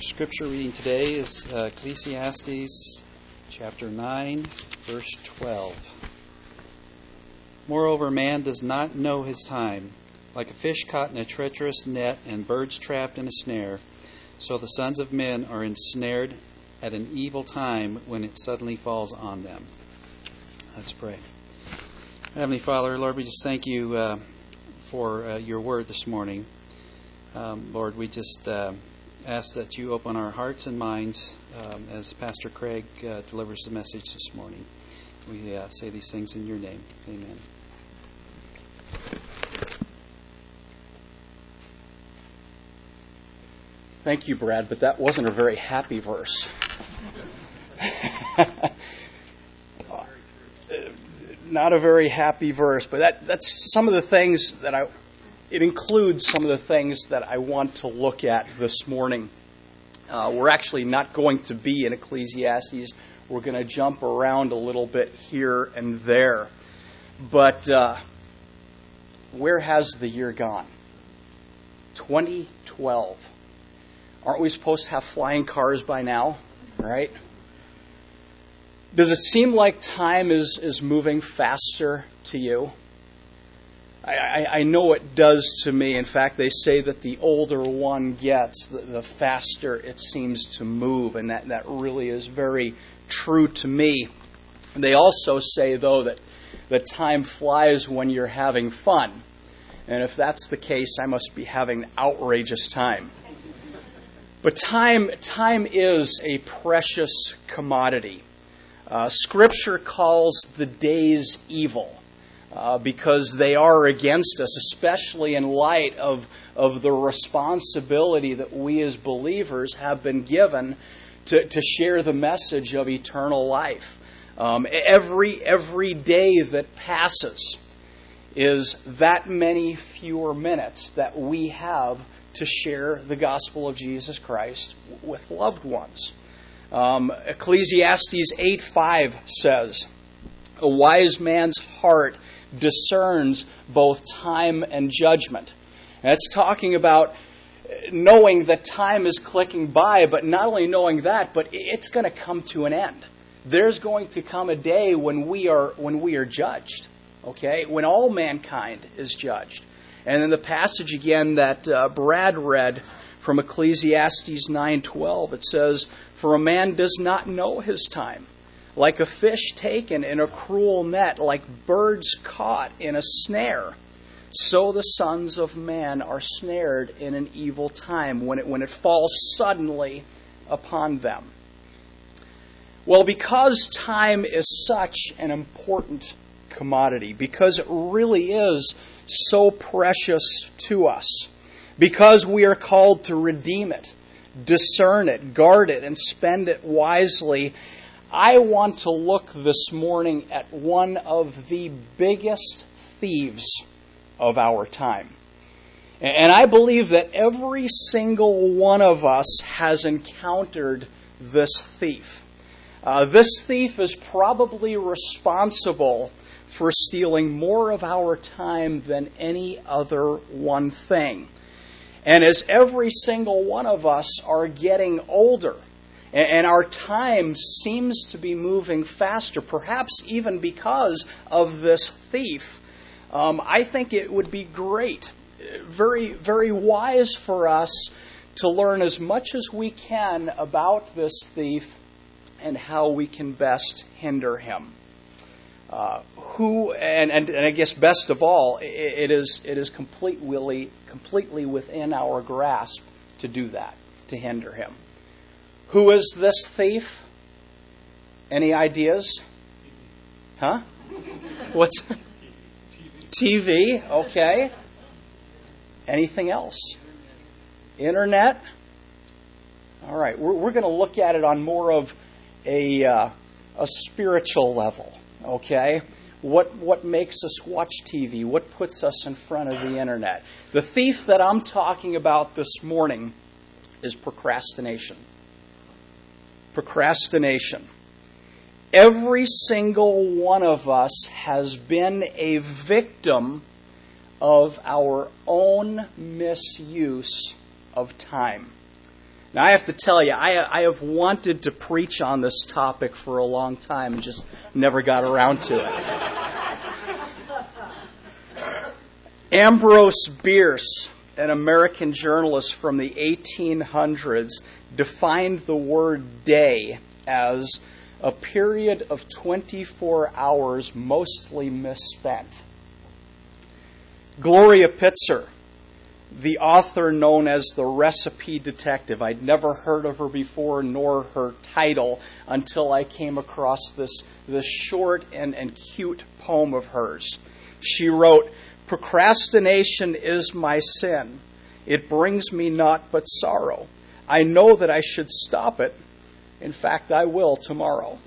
scripture reading today is Ecclesiastes chapter 9, verse 12. Moreover, man does not know his time. Like a fish caught in a treacherous net and birds trapped in a snare, so the sons of men are ensnared at an evil time when it suddenly falls on them. Let's pray. Heavenly Father, Lord, we just thank you for your word this morning. Lord, we just ask that you open our hearts and minds as Pastor Craig delivers the message this morning. We say these things in your name. Amen. Thank you, Brad, but that wasn't a very happy verse. Not a very happy verse, but that's some of the things that it includes some of the things that I want to look at this morning. We're actually not going to be in Ecclesiastes. We're going to jump around a little bit here and there. But where has the year gone? 2012. Aren't we supposed to have flying cars by now, right? Does it seem like time is moving faster to you? I know it does to me. In fact, they say that the older one gets, the faster it seems to move, and that really is very true to me. They also say, though, that time flies when you're having fun. And if that's the case, I must be having an outrageous time. But time is a precious commodity. Scripture calls the days evil because they are against us, especially in light of the responsibility that we as believers have been given to share the message of eternal life. Every day that passes is that many fewer minutes that we have to share the gospel of Jesus Christ with loved ones. Ecclesiastes 8:5 says, "A wise man's heart discerns both time and judgment." And it's talking about knowing that time is clicking by, but not only knowing that, but it's going to come to an end. There's going to come a day when we are judged, okay? When all mankind is judged. And in the passage again that Brad read from Ecclesiastes 9:12, it says, "For a man does not know his time. Like a fish taken in a cruel net, like birds caught in a snare, so the sons of man are snared in an evil time when it falls suddenly upon them." Well, because time is such an important commodity, because it really is so precious to us, because we are called to redeem it, discern it, guard it, and spend it wisely, I want to look this morning at one of the biggest thieves of our time. And I believe that every single one of us has encountered this thief. This thief is probably responsible for stealing more of our time than any other one thing. And as every single one of us are getting older, and our time seems to be moving faster, perhaps even because of this thief, I think it would be great, very, very wise for us to learn as much as we can about this thief and how we can best hinder him. And I guess best of all, it is completely within our grasp to do that, to hinder him. Who is this thief? Any ideas? Huh? What's TV? Okay. Anything else? Internet? All right. We're going to look at it on more of a spiritual level. Okay? What makes us watch TV? What puts us in front of the internet? The thief that I'm talking about this morning is procrastination. Procrastination. Every single one of us has been a victim of our own misuse of time. Now, I have to tell you, I have wanted to preach on this topic for a long time and just never got around to it. Ambrose Bierce, an American journalist from the 1800s, defined the word day as a period of 24 hours mostly misspent. Gloria Pitzer, the author known as the Recipe Detective. I'd never heard of her before, nor her title, until I came across this short and cute poem of hers. She wrote, "Procrastination is my sin. It brings me naught but sorrow. I know that I should stop it. In fact, I will tomorrow."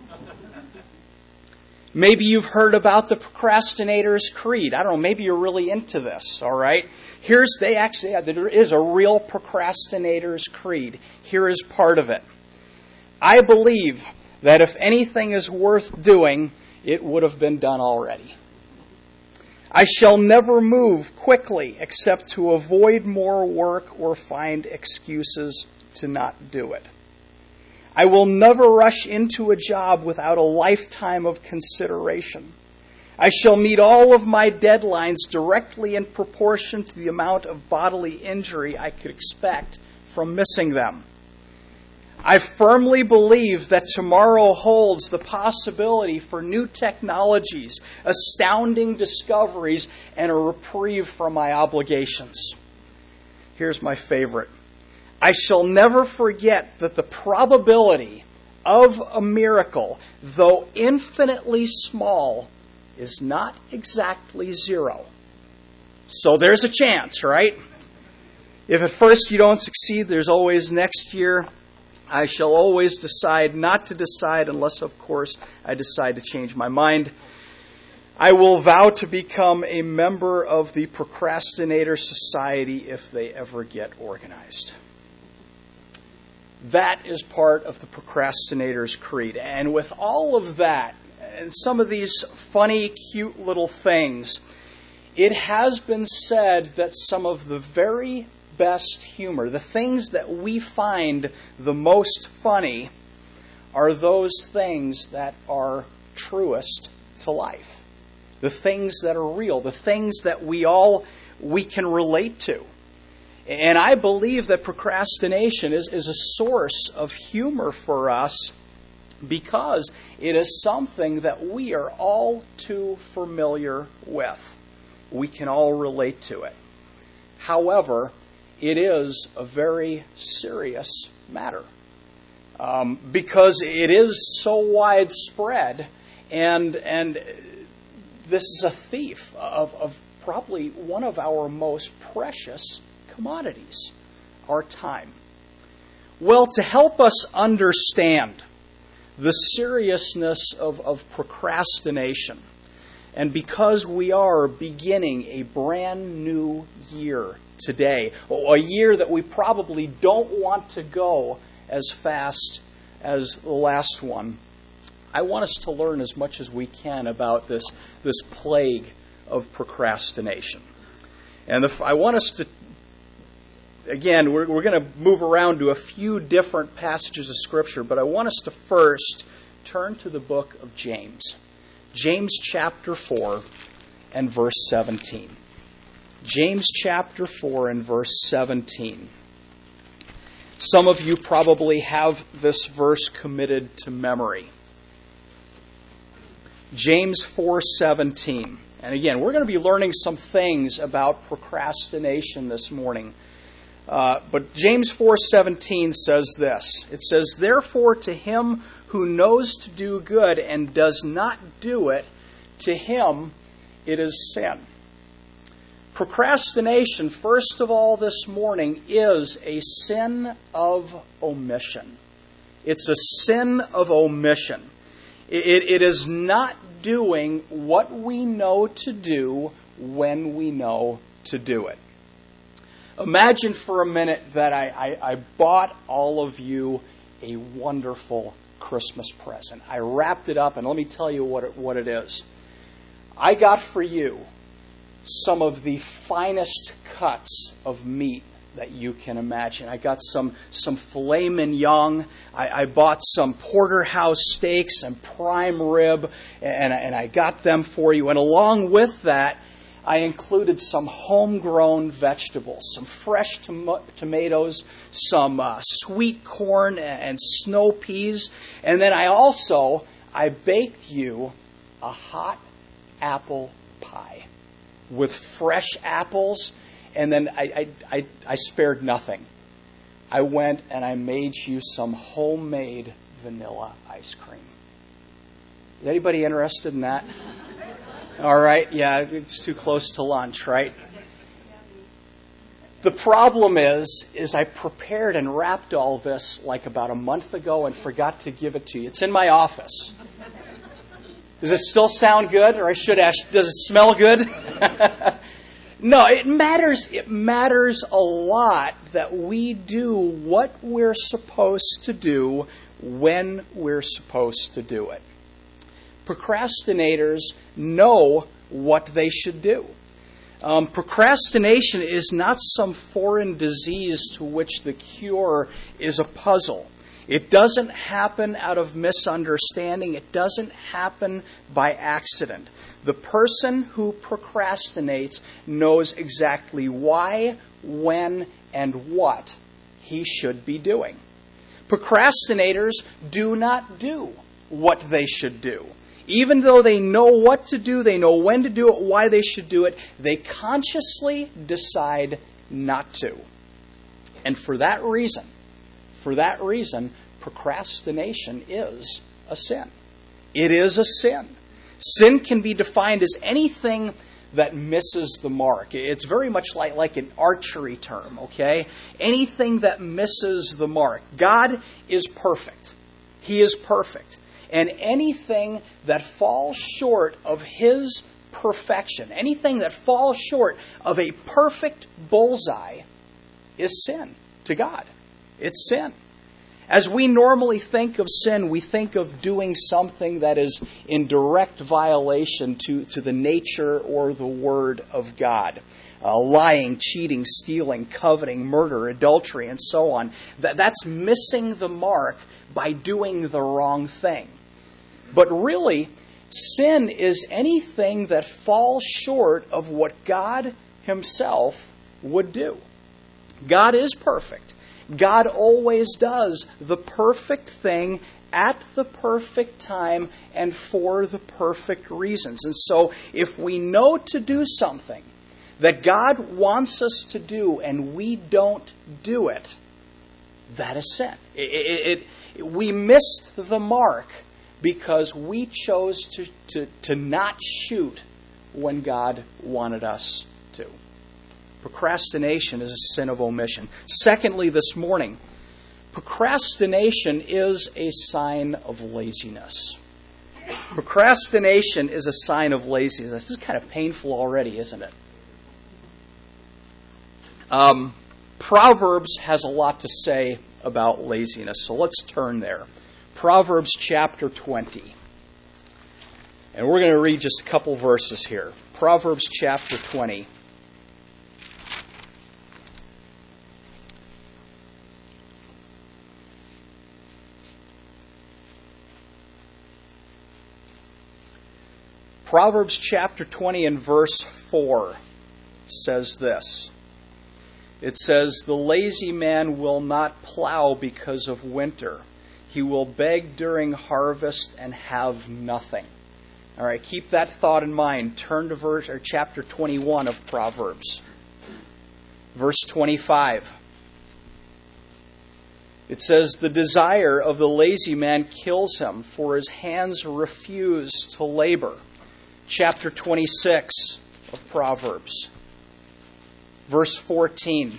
Maybe you've heard about the Procrastinator's Creed. I don't know, maybe you're really into this, all right? There is a real Procrastinator's Creed. Here is part of it. "I believe that if anything is worth doing, it would have been done already. I shall never move quickly except to avoid more work or find excuses to not do it. I will never rush into a job without a lifetime of consideration. I shall meet all of my deadlines directly in proportion to the amount of bodily injury I could expect from missing them. I firmly believe that tomorrow holds the possibility for new technologies, astounding discoveries, and a reprieve from my obligations." Here's my favorite. "I shall never forget that the probability of a miracle, though infinitely small, is not exactly zero." So there's a chance, right? If at first you don't succeed, there's always next year. I shall always decide not to decide unless, of course, I decide to change my mind. I will vow to become a member of the Procrastinator Society if they ever get organized. That is part of the Procrastinator's Creed. And with all of that, and some of these funny, cute little things, it has been said that some of the very best humor, the things that we find the most funny, are those things that are truest to life. The things that are real, the things that we can relate to. And I believe that procrastination is a source of humor for us because it is something that we are all too familiar with. We can all relate to it. However, it is a very serious matter because it is so widespread, and this is a thief of probably one of our most precious commodities, our time. Well, to help us understand the seriousness of procrastination, and because we are beginning a brand new year today, a year that we probably don't want to go as fast as the last one, I want us to learn as much as we can about this plague of procrastination. And I want us to, again, we're going to move around to a few different passages of Scripture, but I want us to first turn to the book of James. James chapter 4 and verse 17. James chapter 4 and verse 17. Some of you probably have this verse committed to memory. James 4:17. And again, we're going to be learning some things about procrastination this morning. But James 4:17 says this. It says, "Therefore to him who knows to do good and does not do it, to him it is sin." Procrastination, first of all this morning, is a sin of omission. It's a sin of omission. It is not doing what we know to do when we know to do it. Imagine for a minute that I bought all of you a wonderful Christmas present. I wrapped it up, and let me tell you what it is. I got for you some of the finest cuts of meat that you can imagine. I got some filet mignon. I bought some porterhouse steaks and prime rib, and I got them for you. And along with that, I included some homegrown vegetables, some fresh tomatoes, some sweet corn and snow peas. And then I baked you a hot apple pie with fresh apples. And then I spared nothing. I went and I made you some homemade vanilla ice cream. Is anybody interested in that? All right, yeah, it's too close to lunch, right? The problem is I prepared and wrapped all this like about a month ago and forgot to give it to you. It's in my office. Does it still sound good? Or I should ask, does it smell good? No, it matters. It matters a lot that we do what we're supposed to do when we're supposed to do it. Procrastinators know what they should do. Procrastination is not some foreign disease to which the cure is a puzzle. It doesn't happen out of misunderstanding. It doesn't happen by accident. The person who procrastinates knows exactly why, when, and what he should be doing. Procrastinators do not do what they should do. Even though they know what to do, they know when to do it, why they should do it, they consciously decide not to. And for that reason, procrastination is a sin. It is a sin. Sin can be defined as anything that misses the mark. It's very much like an archery term, okay? Anything that misses the mark. God is perfect. He is perfect. And anything that falls short of His perfection, anything that falls short of a perfect bullseye is sin to God. It's sin. As we normally think of sin, we think of doing something that is in direct violation to the nature or the Word of God. Lying, cheating, stealing, coveting, murder, adultery, and so on. That's missing the mark by doing the wrong thing. But really, sin is anything that falls short of what God Himself would do. God is perfect. God always does the perfect thing at the perfect time and for the perfect reasons. And so if we know to do something that God wants us to do and we don't do it, that is sin. We missed the mark because we chose to not shoot when God wanted us to. Procrastination is a sin of omission. Secondly, this morning, procrastination is a sign of laziness. Procrastination is a sign of laziness. This is kind of painful already, isn't it? Proverbs has a lot to say about laziness, so let's turn there. Proverbs chapter 20. And we're going to read just a couple verses here. Proverbs chapter 20. Proverbs chapter 20 and verse 4 says this. It says, "The lazy man will not plow because of winter. He will beg during harvest and have nothing." All right, keep that thought in mind. Turn to chapter 21 of Proverbs. Verse 25. It says, "The desire of the lazy man kills him, for his hands refuse to labor." Chapter 26 of Proverbs. Verse 14.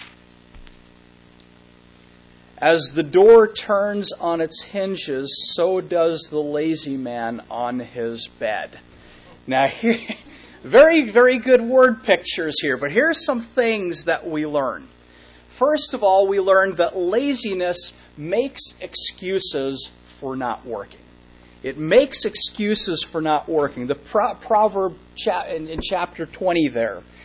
"As the door turns on its hinges, so does the lazy man on his bed." Now, here, very, very good word pictures here, but here's some things that we learn. First of all, we learn that laziness makes excuses for not working. It makes excuses for not working. The proverb in chapter 20 there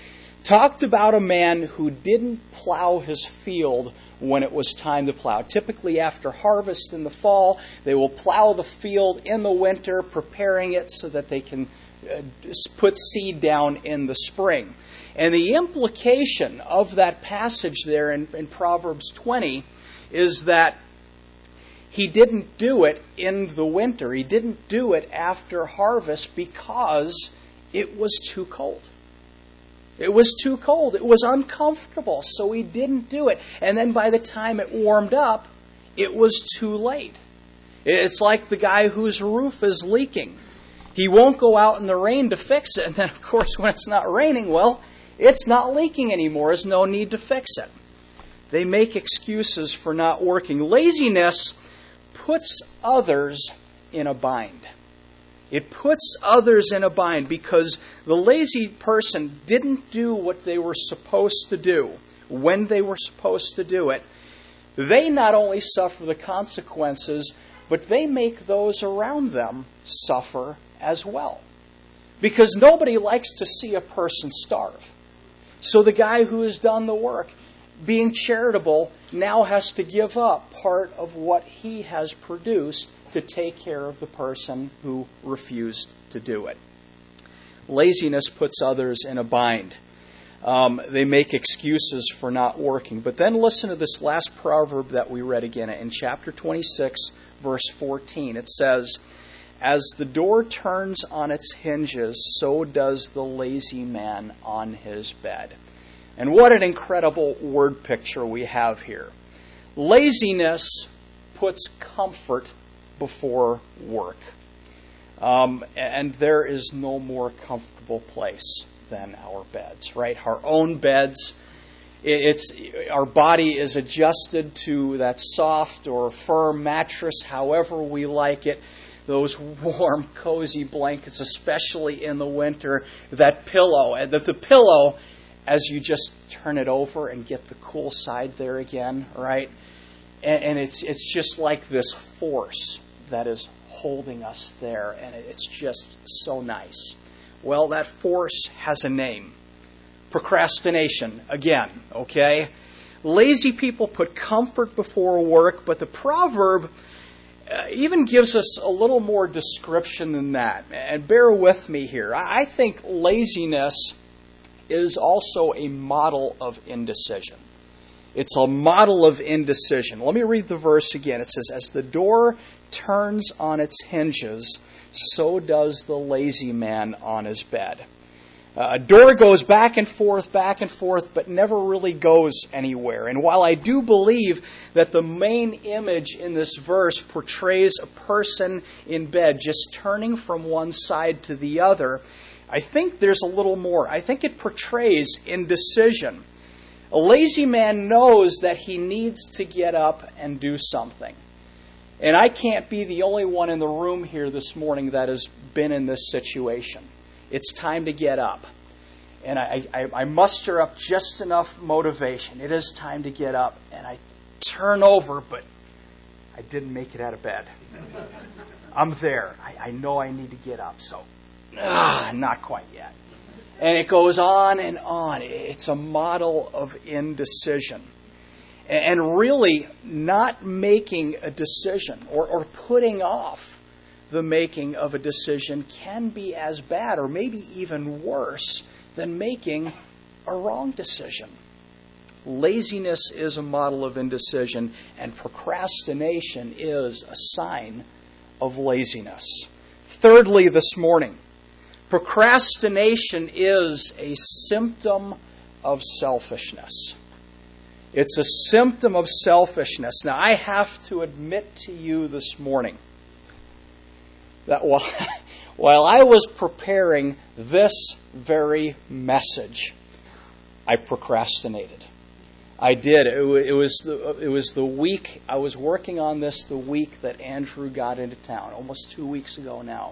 talked about a man who didn't plow his field when it was time to plow. Typically after harvest in the fall, they will plow the field in the winter, preparing it so that they can put seed down in the spring. And the implication of that passage there in Proverbs 20 is that he didn't do it in the winter. He didn't do it after harvest because it was too cold. It was too cold. It was uncomfortable, so he didn't do it. And then by the time it warmed up, it was too late. It's like the guy whose roof is leaking. He won't go out in the rain to fix it. And then, of course, when it's not raining, well, it's not leaking anymore. There's no need to fix it. They make excuses for not working. Laziness puts others in a bind. It puts others in a bind because the lazy person didn't do what they were supposed to do when they were supposed to do it. They not only suffer the consequences, but they make those around them suffer as well. Because nobody likes to see a person starve. So the guy who has done the work, being charitable, now has to give up part of what he has produced to take care of the person who refused to do it. Laziness puts others in a bind. They make excuses for not working. But then listen to this last proverb that we read again in chapter 26, verse 14. It says, "As the door turns on its hinges, so does the lazy man on his bed." And what an incredible word picture we have here. Laziness puts comfort before work. And there is no more comfortable place than our beds, right? Our own beds. Our body is adjusted to that soft or firm mattress, however we like it. Those warm, cozy blankets, especially in the winter. That pillow, and the pillow, as you just turn it over and get the cool side there again, right? And it's just like this force that is holding us there, and it's just so nice. Well, that force has a name. Procrastination, again, okay? Lazy people put comfort before work, but the proverb even gives us a little more description than that. And bear with me here. I think laziness is also a model of indecision. It's a model of indecision. Let me read the verse again. It says, "As the door turns on its hinges, so does the lazy man on his bed." A door goes back and forth, but never really goes anywhere. And while I do believe that the main image in this verse portrays a person in bed just turning from one side to the other, I think there's a little more. I think it portrays indecision. A lazy man knows that he needs to get up and do something. And I can't be the only one in the room here this morning that has been in this situation. It's time to get up. And I muster up just enough motivation. It is time to get up. And I turn over, but I didn't make it out of bed. I'm there. I know I need to get up, so not quite yet. And it goes on and on. It's a model of indecision. And really not making a decision or putting off the making of a decision can be as bad or maybe even worse than making a wrong decision. Laziness is a model of indecision, and procrastination is a sign of laziness. Thirdly, this morning, procrastination is a symptom of selfishness. It's a symptom of selfishness. Now, I have to admit to you this morning that while I was preparing this very message, I procrastinated. I did. It was the week I was working on this, the week that Andrew got into town, almost 2 weeks ago now.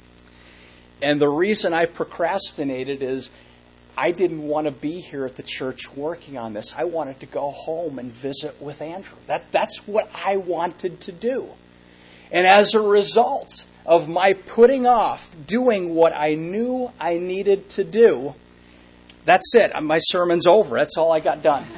And the reason I procrastinated is I didn't want to be here at the church working on this. I wanted to go home and visit with Andrew. That's what I wanted to do. And as a result of my putting off doing what I knew I needed to do, That's it. My sermon's over. That's all I got done.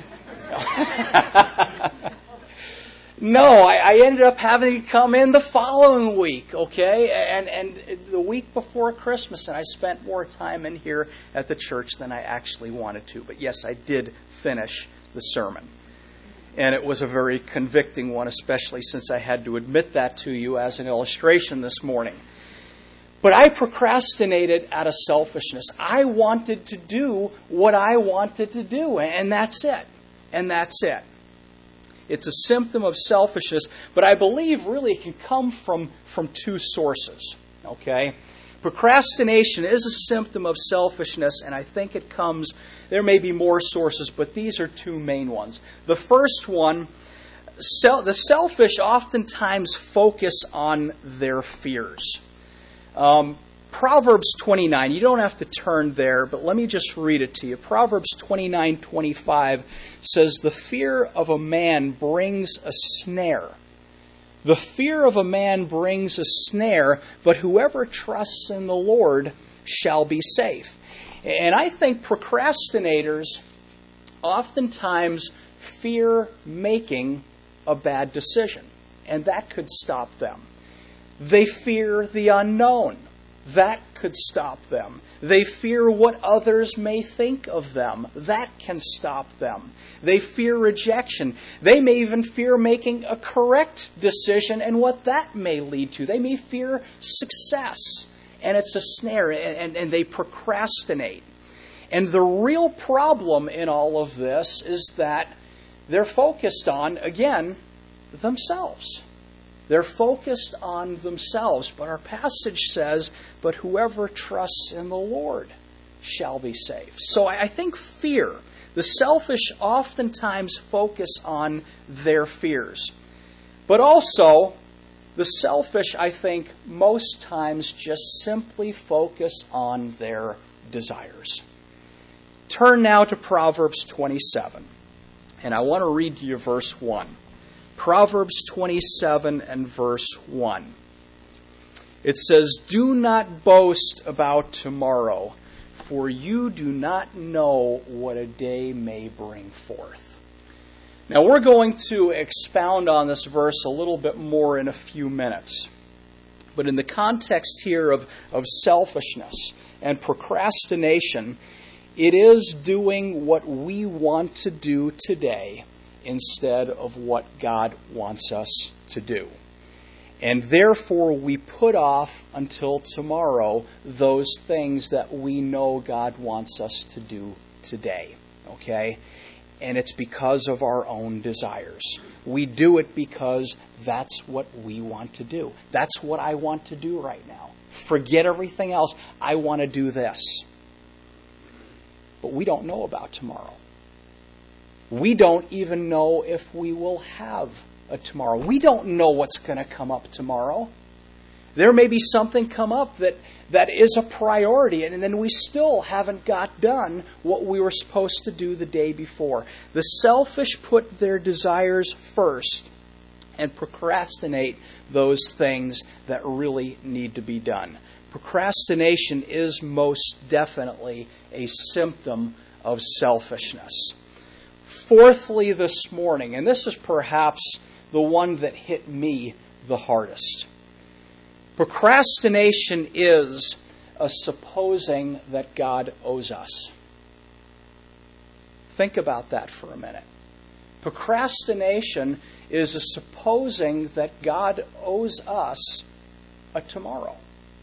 No, I ended up having to come in the following week, okay? And the week before Christmas, and I spent more time in here at the church than I actually wanted to. But yes, I did finish the sermon. And it was a very convicting one, especially since I had to admit that to you as an illustration this morning. But I procrastinated out of selfishness. I wanted to do what I wanted to do, and that's it. And that's it. It's a symptom of selfishness, but I believe really it can come from two sources. Okay? Procrastination is a symptom of selfishness, and I think it comes, there may be more sources, but these are two main ones. The first one, the selfish oftentimes focus on their fears. Proverbs 29, you don't have to turn there, but let me just read it to you. Proverbs 29:25 says, "The fear of a man brings a snare. The fear of a man brings a snare, but whoever trusts in the Lord shall be safe." And I think procrastinators oftentimes fear making a bad decision, and that could stop them. They fear the unknown. That could stop them. They fear what others may think of them. That can stop them. They fear rejection. They may even fear making a correct decision and what that may lead to. They may fear success, and it's a snare, and they procrastinate. And the real problem in all of this is that they're focused on, again, themselves. They're focused on themselves. But our passage says, "But whoever trusts in the Lord shall be safe." So I think fear, the selfish oftentimes focus on their fears. But also, the selfish, I think, most times just simply focus on their desires. Turn now to Proverbs 27. And I want to read to you verse 1. Proverbs 27 and verse 1. It says, "Do not boast about tomorrow, for you do not know what a day may bring forth." Now we're going to expound on this verse a little bit more in a few minutes. But in the context here of selfishness and procrastination, it is doing what we want to do today instead of what God wants us to do. And therefore we put off until tomorrow those things that we know God wants us to do today. Okay? And it's because of our own desires. We do it because that's what we want to do. That's what I want to do right now. Forget everything else. I want to do this. But we don't know about tomorrow. We don't even know if we will have a tomorrow. We don't know what's going to come up tomorrow. There may be something come up that is a priority, and then we still haven't got done what we were supposed to do the day before. The selfish put their desires first and procrastinate those things that really need to be done. Procrastination is most definitely a symptom of selfishness. Fourthly, this morning, and this is perhaps the one that hit me the hardest. Procrastination is a supposing that God owes us. Think about that for a minute. Procrastination is a supposing that God owes us a tomorrow.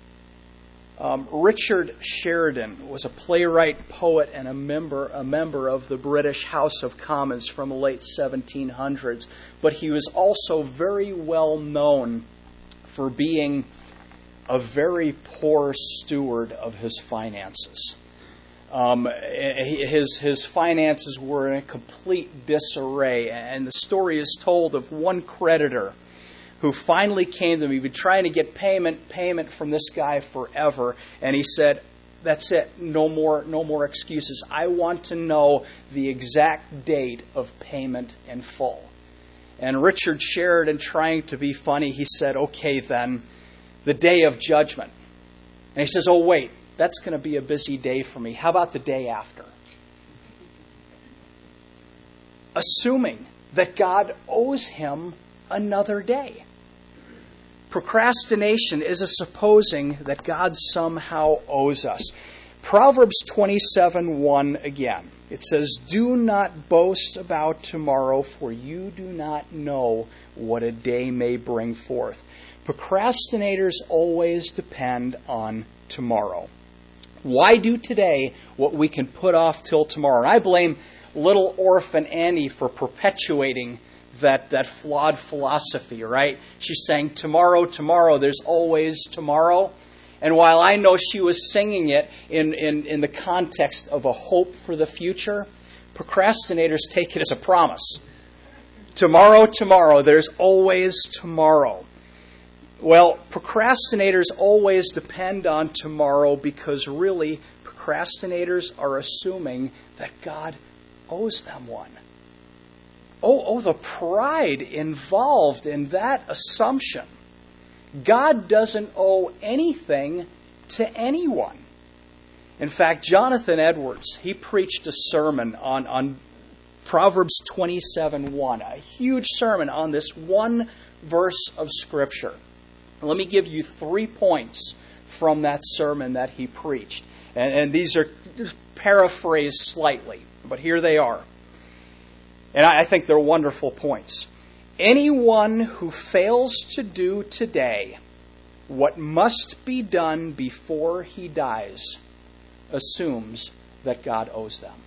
Richard Sheridan was a playwright, poet, and a member of the British House of Commons from the late 1700s. But he was also very well known for being a very poor steward of his finances. His finances were in a complete disarray, and the story is told of one creditor who finally came to him. He'd been trying to get payment from this guy forever, and he said, "That's it, no more excuses. I want to know the exact date of payment in full." And Richard Sheridan, trying to be funny, he said, "Okay then, the day of judgment." And he says, "Oh wait, that's going to be a busy day for me. How about the day after?" assuming that God owes him another day. Procrastination is a supposing that God somehow owes us. Proverbs 27:1 again. It says, "Do not boast about tomorrow, for you do not know what a day may bring forth." Procrastinators always depend on tomorrow. Why do today what we can put off till tomorrow? And I blame little orphan Annie for perpetuating that flawed philosophy, right? She's saying, tomorrow, tomorrow, there's always tomorrow. And while I know she was singing it in the context of a hope for the future, procrastinators take it as a promise. Tomorrow, tomorrow, there's always tomorrow. Well, procrastinators always depend on tomorrow because really, procrastinators are assuming that God owes them one. Oh, the pride involved in that assumption. God doesn't owe anything to anyone. In fact, Jonathan Edwards, he preached a sermon on Proverbs 27:1, a huge sermon on this one verse of Scripture. Let me give you 3 points from that sermon that he preached. And these are paraphrased slightly, but here they are. And I think they're wonderful points. Anyone who fails to do today what must be done before he dies assumes that God owes them.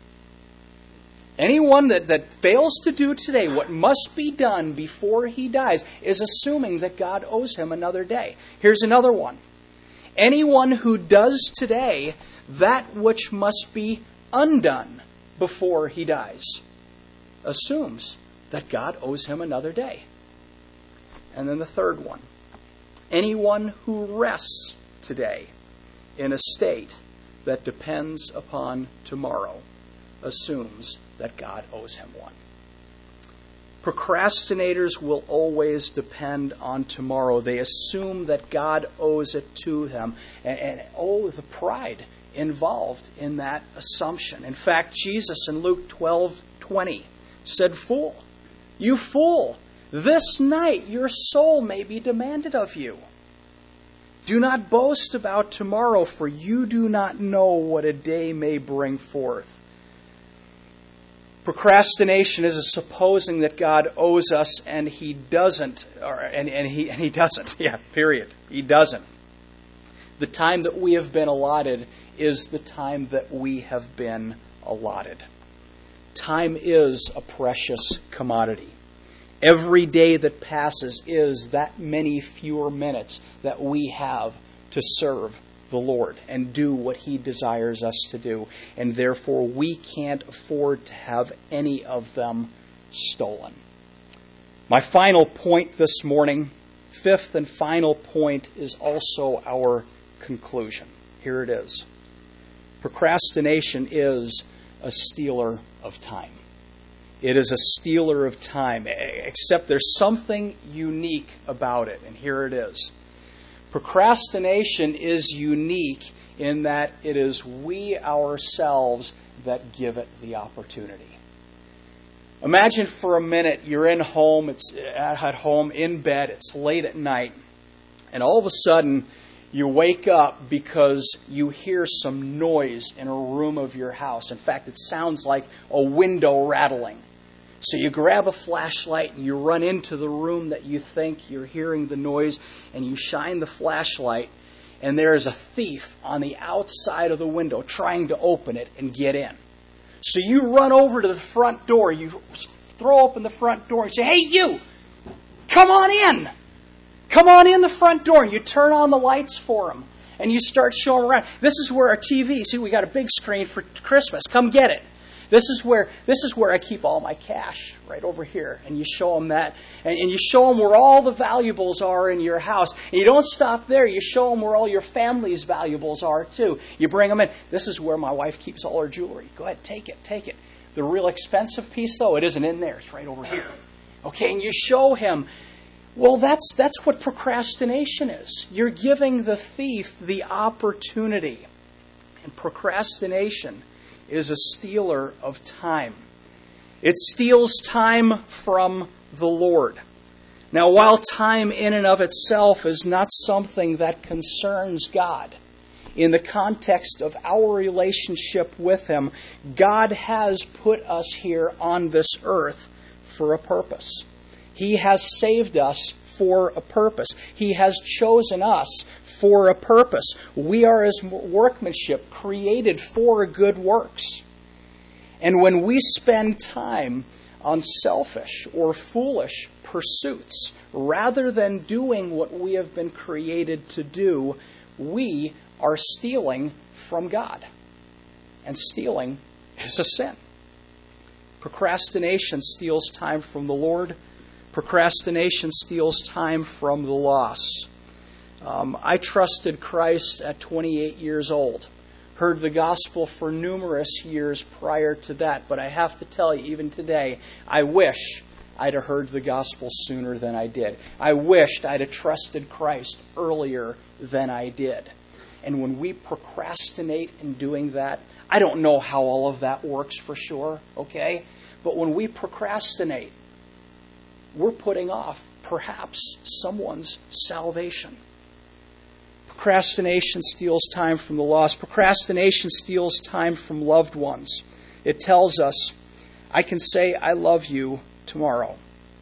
Anyone that fails to do today what must be done before he dies is assuming that God owes him another day. Here's another one. Anyone who does today that which must be undone before he dies assumes that God owes him another day. And then the third one. Anyone who rests today in a state that depends upon tomorrow assumes that God owes him one. Procrastinators will always depend on tomorrow. They assume that God owes it to them. And the pride involved in that assumption. In fact, Jesus in Luke 12:20 said, "Fool, you fool, this night your soul may be demanded of you. Do not boast about tomorrow, for you do not know what a day may bring forth." Procrastination is a supposing that God owes us, and He doesn't. He doesn't. Yeah, period. He doesn't. The time that we have been allotted is the time that we have been allotted. Time is a precious commodity. Every day that passes is that many fewer minutes that we have to serve the Lord and do what He desires us to do. And therefore, we can't afford to have any of them stolen. My final point this morning, fifth and final point, is also our conclusion. Here it is. Procrastination is a stealer of time. It is a stealer of time, except there's something unique about it, and here it is. Procrastination is unique in that it is we ourselves that give it the opportunity. Imagine for a minute you're at home, in bed, it's late at night, and all of a sudden you wake up because you hear some noise in a room of your house. In fact, it sounds like a window rattling. So you grab a flashlight and you run into the room that you think you're hearing the noise, and you shine the flashlight, and there is a thief on the outside of the window trying to open it and get in. So you run over to the front door, you throw open the front door and say, "Hey, you! Come on in! Come on in the front door," and you turn on the lights for him. And you start showing around. This is where our TV, see, we got a big screen for Christmas. Come get it. This is where I keep all my cash, right over here. And you show them that. And you show them where all the valuables are in your house. And you don't stop there. You show them where all your family's valuables are, too. You bring them in. This is where my wife keeps all her jewelry. Go ahead, take it. The real expensive piece, though, it isn't in there. It's right over here. Okay, and you show him. Well, that's what procrastination is. You're giving the thief the opportunity. And procrastination is a stealer of time. It steals time from the Lord. Now, while time in and of itself is not something that concerns God, in the context of our relationship with Him, God has put us here on this earth for a purpose. He has saved us for a purpose. He has chosen us for a purpose. We are His workmanship, created for good works. And when we spend time on selfish or foolish pursuits, rather than doing what we have been created to do, we are stealing from God. And stealing is a sin. Procrastination steals time from the Lord. Procrastination steals time from the lost. I trusted Christ at 28 years old. Heard the gospel for numerous years prior to that, but I have to tell you, even today, I wish I'd have heard the gospel sooner than I did. I wished I'd have trusted Christ earlier than I did. And when we procrastinate in doing that, I don't know how all of that works for sure, okay? But when we procrastinate, we're putting off perhaps someone's salvation. Procrastination steals time from the lost. Procrastination steals time from loved ones. It tells us, I can say I love you tomorrow.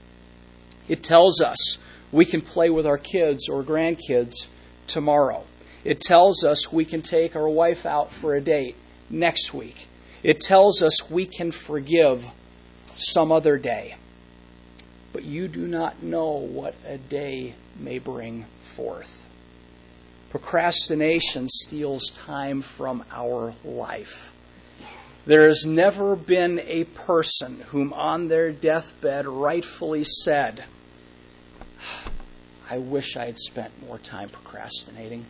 It tells us we can play with our kids or grandkids tomorrow. It tells us we can take our wife out for a date next week. It tells us we can forgive some other day. But you do not know what a day may bring forth. Procrastination steals time from our life. There has never been a person whom on their deathbed rightfully said, I wish I had spent more time procrastinating.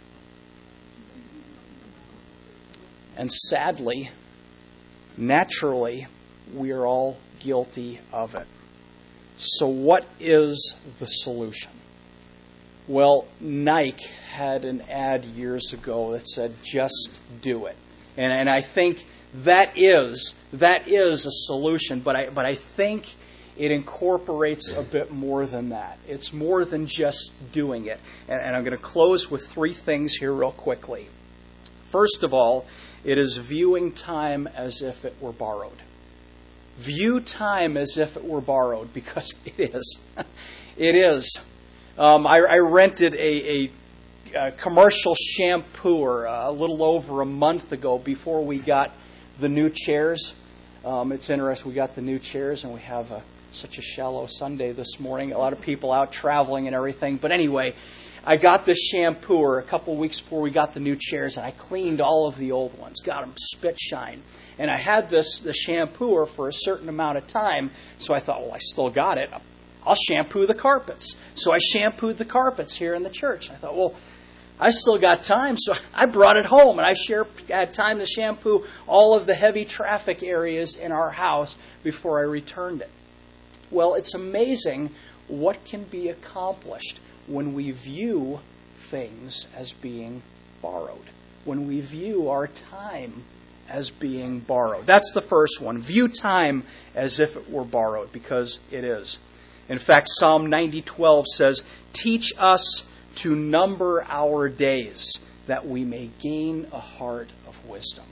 And sadly, naturally, we are all guilty of it. So what is the solution? Well, Nike had an ad years ago that said, just do it. And I think that is a solution, but I think it incorporates a bit more than that. It's more than just doing it. And I'm going to close with three things here real quickly. First of all, it is viewing time as if it were borrowed. View time as if it were borrowed, because it is. It is. I rented a commercial shampooer a little over a month ago before we got the new chairs. It's interesting, we got the new chairs and we have such a shallow Sunday this morning. A lot of people out traveling and everything. But anyway, I got this shampooer a couple weeks before we got the new chairs, and I cleaned all of the old ones, got them spit shine. And I had the shampooer for a certain amount of time, so I thought, well, I still got it. I'll shampoo the carpets. So I shampooed the carpets here in the church. I thought, well, I still got time, so I brought it home, and I had time to shampoo all of the heavy traffic areas in our house before I returned it. Well, it's amazing what can be accomplished when we view things as being borrowed, when we view our time as being borrowed. That's the first one. View time as if it were borrowed, because it is. In fact, Psalm 90:12 says, teach us to number our days, that we may gain a heart of wisdom.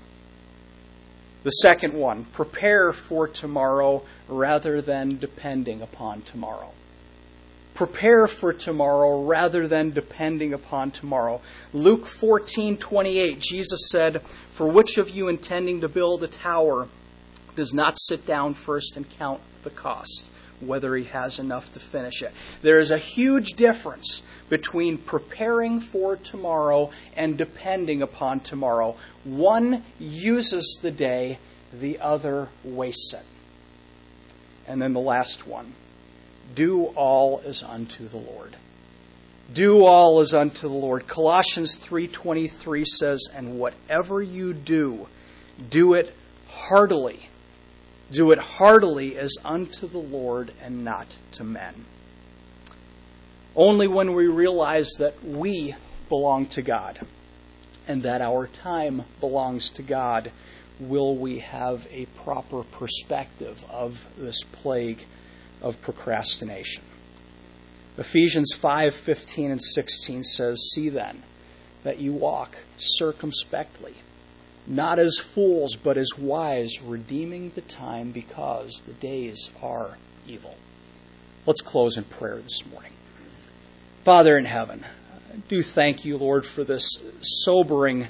The second one, prepare for tomorrow rather than depending upon tomorrow. Prepare for tomorrow rather than depending upon tomorrow. Luke 14:28, Jesus said, for which of you intending to build a tower does not sit down first and count the cost, whether he has enough to finish it? There is a huge difference between preparing for tomorrow and depending upon tomorrow. One uses the day, the other wastes it. And then the last one, do all as unto the Lord. Do all as unto the Lord. Colossians 3:23 says, and whatever you do, do it heartily. Do it heartily as unto the Lord and not to men. Only when we realize that we belong to God and that our time belongs to God will we have a proper perspective of this plague of procrastination. Ephesians 5:15 and 16 says, "See then that you walk circumspectly, not as fools, but as wise, redeeming the time because the days are evil." Let's close in prayer this morning. Father in heaven, I do thank you, Lord, for this sobering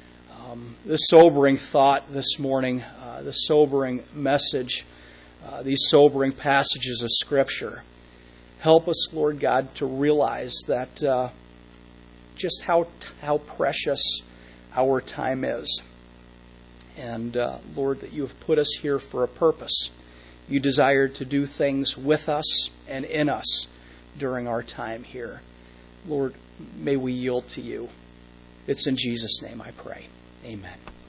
thought this morning, this sobering message, these sobering passages of Scripture. Help us, Lord God, to realize that just how precious our time is. And Lord, that you have put us here for a purpose. You desire to do things with us and in us during our time here. Lord, may we yield to you. It's in Jesus' name I pray. Amen.